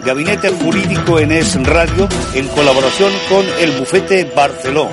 Gabinete Jurídico en Es Radio, en colaboración con el Bufete Barceló.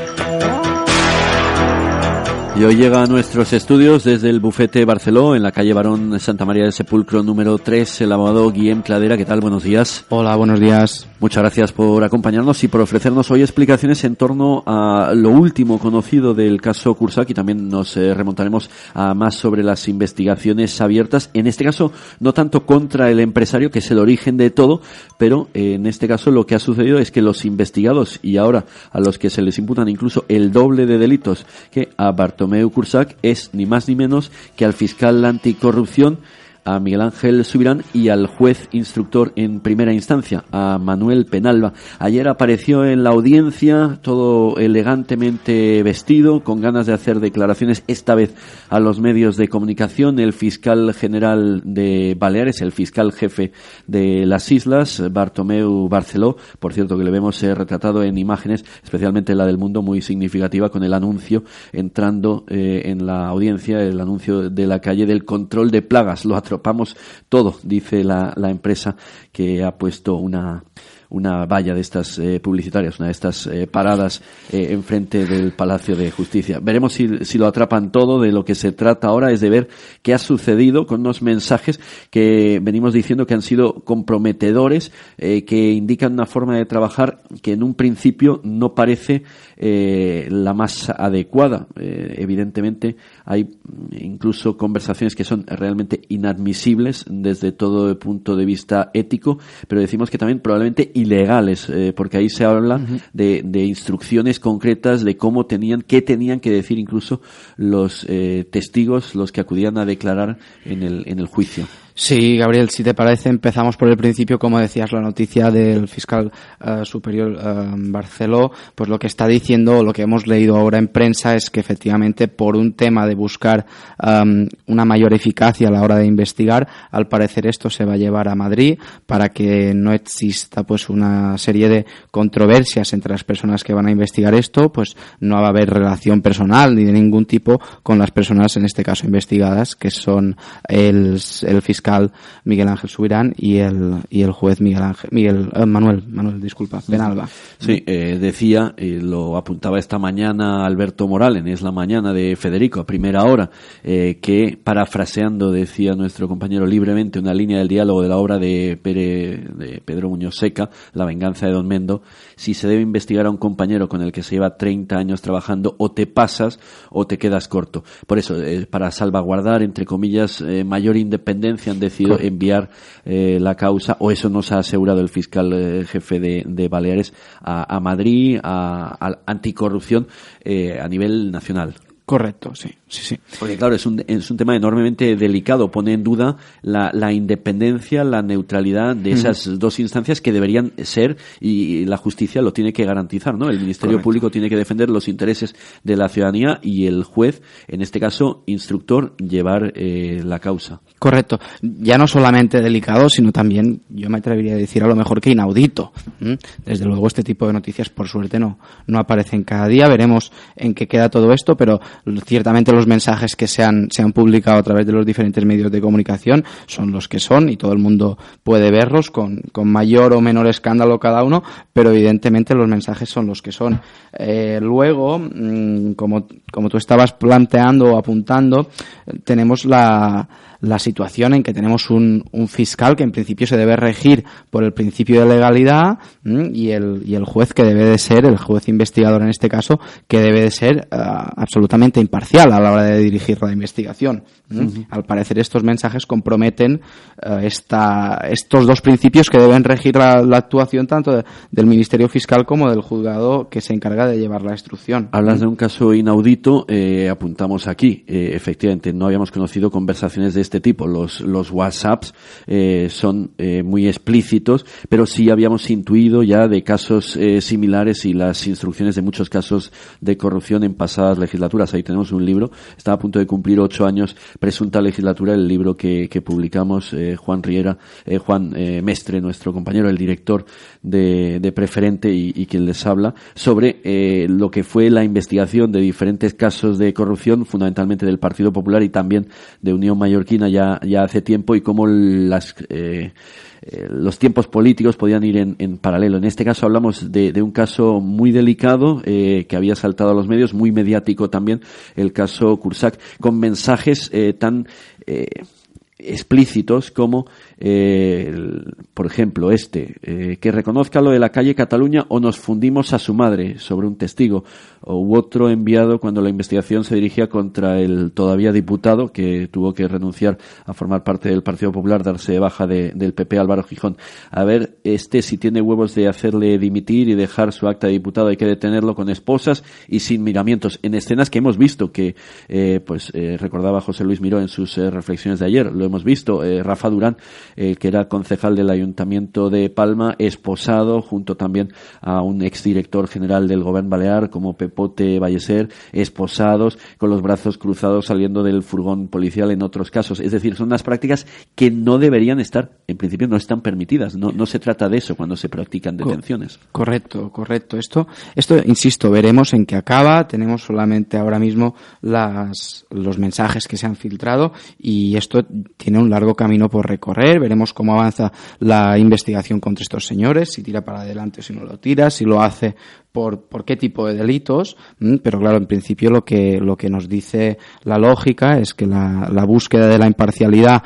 Y hoy llega a nuestros estudios desde el Bufete Barceló, en la calle Barón Santa María del Sepulcro número 3, el abogado Guillem Cladera. ¿Qué tal? Buenos días. Hola, buenos días. Muchas gracias por acompañarnos y por ofrecernos hoy explicaciones en torno a lo último conocido del caso Cursac, y también nos remontaremos a más sobre las investigaciones abiertas, en este caso no tanto contra el empresario, que es el origen de todo, pero en este caso lo que ha sucedido es que los investigados, y ahora a los que se les imputan incluso el doble de delitos que a Bartomeu Cursac, es ni más ni menos que al fiscal anticorrupción, a Miguel Ángel Subirán, y al juez instructor en primera instancia, a Manuel Penalba. Ayer apareció en la audiencia todo elegantemente vestido, con ganas de hacer declaraciones, esta vez a los medios de comunicación, el fiscal general de Baleares, el fiscal jefe de las islas, Bartomeu Barceló, por cierto que le vemos retratado en imágenes, especialmente la del Mundo, muy significativa, con el anuncio entrando en la audiencia, el anuncio de la calle del control de plagas. Lo atropamos todo, dice la empresa que ha puesto una valla de estas publicitarias, una de estas paradas enfrente del Palacio de Justicia. Veremos si lo atrapan todo. De lo que se trata ahora es de ver qué ha sucedido con unos mensajes que venimos diciendo que han sido comprometedores, que indican una forma de trabajar que en un principio no parece la más adecuada. Evidentemente hay incluso conversaciones que son realmente inadmisibles desde todo el punto de vista ético, pero decimos que también probablemente ilegales, porque ahí se habla de instrucciones concretas de qué tenían que decir incluso los testigos, los que acudían a declarar en el juicio. Sí, Gabriel, si te parece, empezamos por el principio, como decías, la noticia del fiscal superior Barceló. Pues lo que está diciendo, lo que hemos leído ahora en prensa, es que efectivamente por un tema de buscar una mayor eficacia a la hora de investigar, al parecer esto se va a llevar a Madrid para que no exista pues una serie de controversias entre las personas que van a investigar esto. Pues no va a haber relación personal ni de ningún tipo con las personas, en este caso investigadas, que son el fiscal Miguel Ángel Subirán y el juez Manuel Penalba. Sí, decía, lo apuntaba esta mañana Alberto Morales, es la mañana de Federico, a primera hora, que parafraseando, decía nuestro compañero libremente, una línea del diálogo de la obra de Pedro Muñoz Seca, La venganza de Don Mendo: si se debe investigar a un compañero con el que se lleva 30 años trabajando, o te pasas o te quedas corto. Por eso, para salvaguardar, entre comillas, mayor independencia, han decidido enviar la causa, o eso nos ha asegurado el fiscal jefe de Baleares, a Madrid, a anticorrupción a nivel nacional. Correcto, sí. Porque claro, es un tema enormemente delicado, pone en duda la independencia, la neutralidad de esas dos instancias que deberían ser, y la justicia lo tiene que garantizar, ¿no? El Ministerio Público tiene que defender los intereses de la ciudadanía, y el juez, en este caso instructor, llevar la causa. Correcto. Ya no solamente delicado, sino también, yo me atrevería a decir, a lo mejor que inaudito. Desde luego este tipo de noticias, por suerte, no aparecen cada día. Veremos en qué queda todo esto, pero ciertamente los mensajes que se han publicado a través de los diferentes medios de comunicación son los que son, y todo el mundo puede verlos con mayor o menor escándalo cada uno, pero evidentemente los mensajes son los que son. Luego, como tú estabas planteando o apuntando, tenemos la situación en que tenemos un fiscal que en principio se debe regir por el principio de legalidad, y el juez que debe de ser, el juez investigador en este caso, que debe de ser absolutamente imparcial a la hora de dirigir la investigación. Al parecer estos mensajes comprometen estos dos principios que deben regir la actuación tanto del Ministerio Fiscal como del juzgado que se encarga de llevar la instrucción. Hablas de un caso inaudito, apuntamos aquí, efectivamente no habíamos conocido conversaciones de este tipo. Los WhatsApps son muy explícitos, pero sí habíamos intuido ya de casos similares, y las instrucciones de muchos casos de corrupción en pasadas legislaturas. Ahí tenemos un libro, está a punto de cumplir 8 años, presunta legislatura, el libro que publicamos, Juan Mestre, nuestro compañero, el director de Preferente y quien les habla, sobre lo que fue la investigación de diferentes casos de corrupción, fundamentalmente del Partido Popular y también de Unión Mallorquín, esquina ya hace tiempo y cómo los tiempos políticos podían ir en paralelo. En este caso hablamos de un caso muy delicado que había saltado a los medios, muy mediático también, el caso Cursac, con mensajes tan explícitos como por ejemplo que reconozca lo de la calle Cataluña o nos fundimos a su madre, sobre un testigo, u otro enviado cuando la investigación se dirigía contra el todavía diputado que tuvo que renunciar a formar parte del Partido Popular, darse de baja del PP, Álvaro Gijón. A ver si tiene huevos de hacerle dimitir y dejar su acta de diputado, hay que detenerlo con esposas y sin miramientos, en escenas que hemos visto que recordaba José Luis Miró en sus reflexiones de ayer. Lo hemos visto, Rafa Durán, que era concejal del Ayuntamiento de Palma, esposado junto también a un exdirector general del Gobierno Balear como Pepote Valleser, esposados con los brazos cruzados saliendo del furgón policial en otros casos. Es decir, son unas prácticas que no deberían estar, en principio no están permitidas. No se trata de eso cuando se practican detenciones. Correcto. Esto, insisto, veremos en qué acaba. Tenemos solamente ahora mismo los mensajes que se han filtrado y esto tiene un largo camino por recorrer. Veremos cómo avanza la investigación contra estos señores, si tira para adelante o si no lo tira, si lo hace por qué tipo de delitos, pero claro, en principio lo que nos dice la lógica es que la búsqueda de la imparcialidad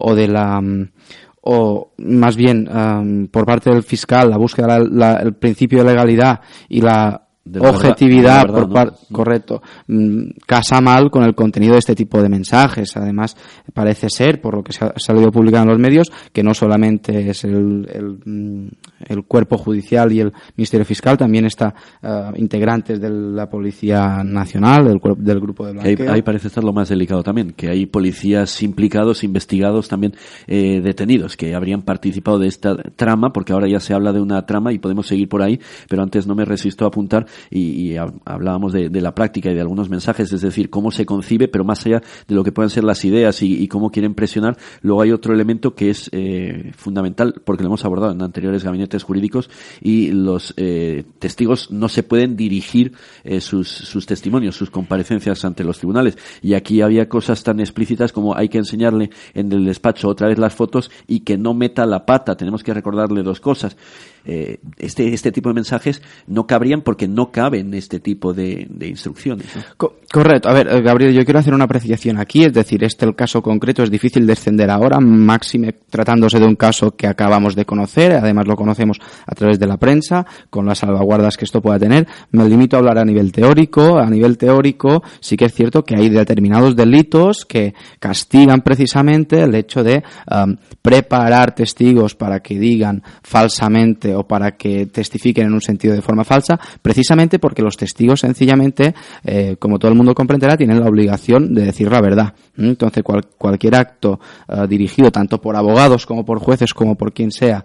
o más bien por parte del fiscal, la búsqueda el principio de legalidad y la objetividad por parte, ¿no? Correcto, casa mal con el contenido de este tipo de mensajes. Además, parece ser, por lo que se ha salido publicado en los medios, que no solamente es el cuerpo judicial y el Ministerio Fiscal, también está integrantes de la Policía Nacional, del grupo de blanqueo. Ahí parece estar lo más delicado también, que hay policías implicados, investigados, también detenidos, que habrían participado de esta trama, porque ahora ya se habla de una trama y podemos seguir por ahí, pero antes no me resisto a apuntar y hablábamos de la práctica y de algunos mensajes, es decir, cómo se concibe, pero más allá de lo que puedan ser las ideas y cómo quieren presionar, luego hay otro elemento que es fundamental, porque lo hemos abordado en anteriores gabinetes jurídicos, y los testigos no se pueden dirigir sus testimonios, sus comparecencias ante los tribunales, y aquí había cosas tan explícitas como hay que enseñarle en el despacho otra vez las fotos y que no meta la pata. Tenemos que recordarle dos cosas. Este tipo de mensajes no cabrían porque no caben este tipo de instrucciones, ¿no? Correcto. A ver, Gabriel, yo quiero hacer una apreciación aquí, es decir, el caso concreto es difícil descender ahora, máxime tratándose de un caso que acabamos de conocer, además lo conocemos a través de la prensa, con las salvaguardas que esto pueda tener. Me limito a hablar a nivel teórico. A nivel teórico sí que es cierto que hay determinados delitos que castigan precisamente el hecho de preparar testigos para que digan falsamente o para que testifiquen en un sentido de forma falsa, precisamente porque los testigos sencillamente, como todo el mundo comprenderá, tienen la obligación de decir la verdad. Entonces cualquier acto dirigido tanto por abogados como por jueces como por quien sea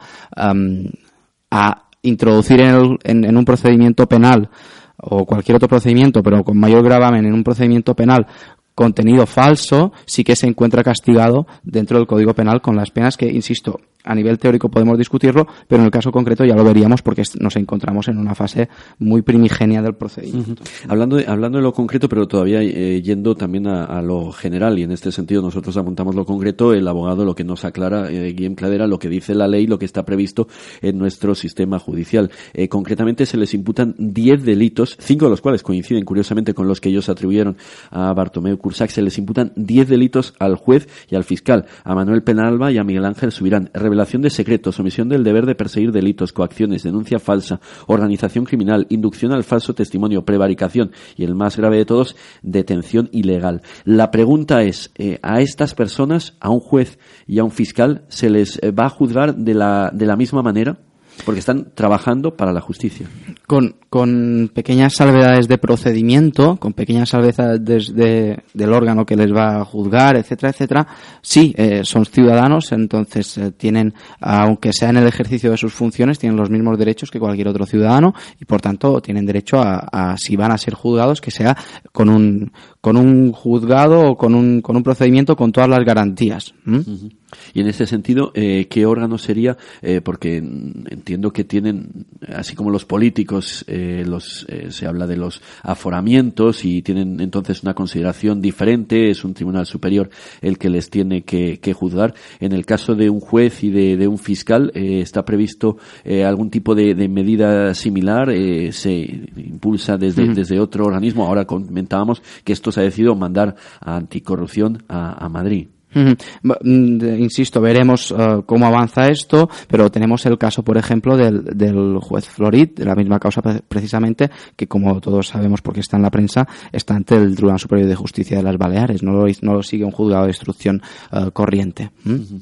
a introducir en un procedimiento penal o cualquier otro procedimiento, pero con mayor gravamen en un procedimiento penal, contenido falso, sí que se encuentra castigado dentro del Código Penal con las penas que, insisto, a nivel teórico podemos discutirlo, pero en el caso concreto ya lo veríamos porque nos encontramos en una fase muy primigenia del procedimiento. Hablando de lo concreto, pero todavía yendo también a lo general, y en este sentido nosotros apuntamos lo concreto, el abogado lo que nos aclara, Guillem Cladera, lo que dice la ley, lo que está previsto en nuestro sistema judicial. Concretamente se les imputan 10 delitos, 5 de los cuales coinciden curiosamente con los que ellos atribuyeron a Bartomeu Cursac. Se les imputan 10 delitos al juez y al fiscal, a Manuel Penalba y a Miguel Ángel Subirán: revelación de secretos, omisión del deber de perseguir delitos, coacciones, denuncia falsa, organización criminal, inducción al falso testimonio, prevaricación y, el más grave de todos, detención ilegal. La pregunta es, ¿a estas personas, a un juez y a un fiscal, se les va a juzgar de la misma manera? Porque están trabajando para la justicia. Con pequeñas salvedades de procedimiento, con pequeñas salvedades del órgano que les va a juzgar, etcétera, etcétera. Sí, son ciudadanos, entonces tienen, aunque sea en el ejercicio de sus funciones, tienen los mismos derechos que cualquier otro ciudadano y, por tanto, tienen derecho a si van a ser juzgados, que sea con un juzgado o con un procedimiento con todas las garantías. Uh-huh. Y en ese sentido, ¿qué órgano sería? Porque entiendo que tienen, así como los políticos pues se habla de los aforamientos y tienen entonces una consideración diferente. Es un tribunal superior el que les tiene que juzgar. En el caso de un juez y de un fiscal, está previsto algún tipo de medida similar. Se impulsa desde otro organismo. Ahora comentábamos que esto se ha decidido mandar a Anticorrupción a Madrid. Insisto, veremos cómo avanza esto, pero tenemos el caso, por ejemplo, del juez Florit, de la misma causa precisamente, que como todos sabemos porque está en la prensa, está ante el Tribunal Superior de Justicia de las Baleares, no lo sigue un juzgado de instrucción corriente.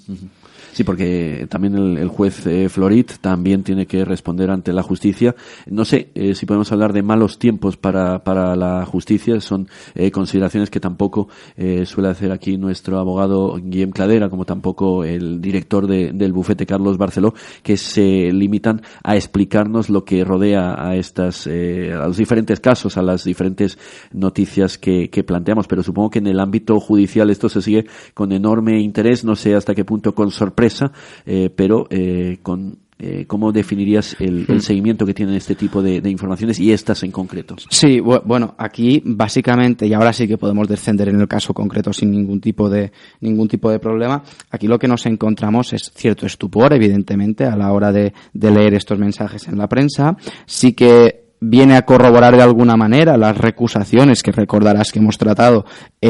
Sí, porque también el juez Florit también tiene que responder ante la justicia. No sé si podemos hablar de malos tiempos para la justicia. Son consideraciones que tampoco suele hacer aquí nuestro abogado Guillem Cladera, como tampoco el director del bufete Carlos Barceló, que se limitan a explicarnos lo que rodea a los diferentes casos, a las diferentes noticias que planteamos. Pero supongo que en el ámbito judicial esto se sigue con enorme interés. No sé hasta qué punto con sorpresa, pero ¿cómo definirías el seguimiento que tienen este tipo de informaciones y estas en concreto? Sí, bueno, aquí básicamente, y ahora sí que podemos descender en el caso concreto sin ningún tipo de problema, aquí lo que nos encontramos es cierto estupor, evidentemente, a la hora de leer estos mensajes en la prensa. Sí que viene a corroborar de alguna manera las recusaciones que recordarás que hemos tratado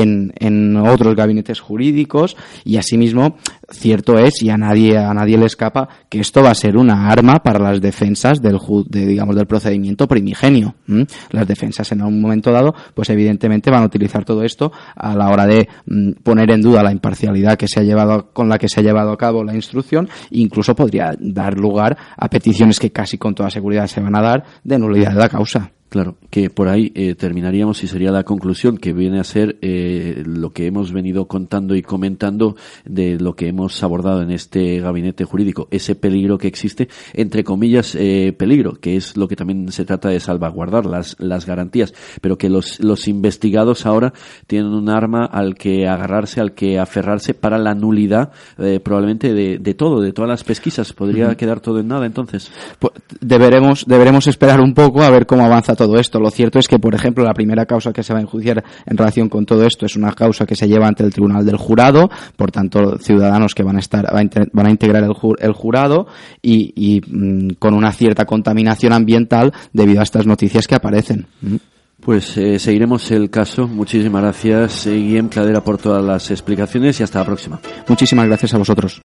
en otros gabinetes jurídicos, y asimismo cierto es, y a nadie le escapa, que esto va a ser una arma para las defensas del procedimiento primigenio. Las defensas en un momento dado pues evidentemente van a utilizar todo esto a la hora de poner en duda la imparcialidad con la que se ha llevado a cabo la instrucción, e incluso podría dar lugar a peticiones que casi con toda seguridad se van a dar de nulidad de la causa. Claro, que por ahí terminaríamos y sería la conclusión, que viene a ser lo que hemos venido contando y comentando de lo que hemos abordado en este gabinete jurídico, ese peligro que existe, entre comillas peligro, que es lo que también se trata de salvaguardar, las garantías, pero que los investigados ahora tienen un arma al que agarrarse, al que aferrarse para la nulidad probablemente de todas las pesquisas. ¿Podría quedar todo en nada entonces? Pues deberemos esperar un poco a ver cómo avanza todo esto. Lo cierto es que, por ejemplo, la primera causa que se va a enjuiciar en relación con todo esto es una causa que se lleva ante el Tribunal del Jurado, por tanto, ciudadanos que van a integrar el jurado y con una cierta contaminación ambiental debido a estas noticias que aparecen. Pues seguiremos el caso. Muchísimas gracias, Guillem Cladera, por todas las explicaciones y hasta la próxima. Muchísimas gracias a vosotros.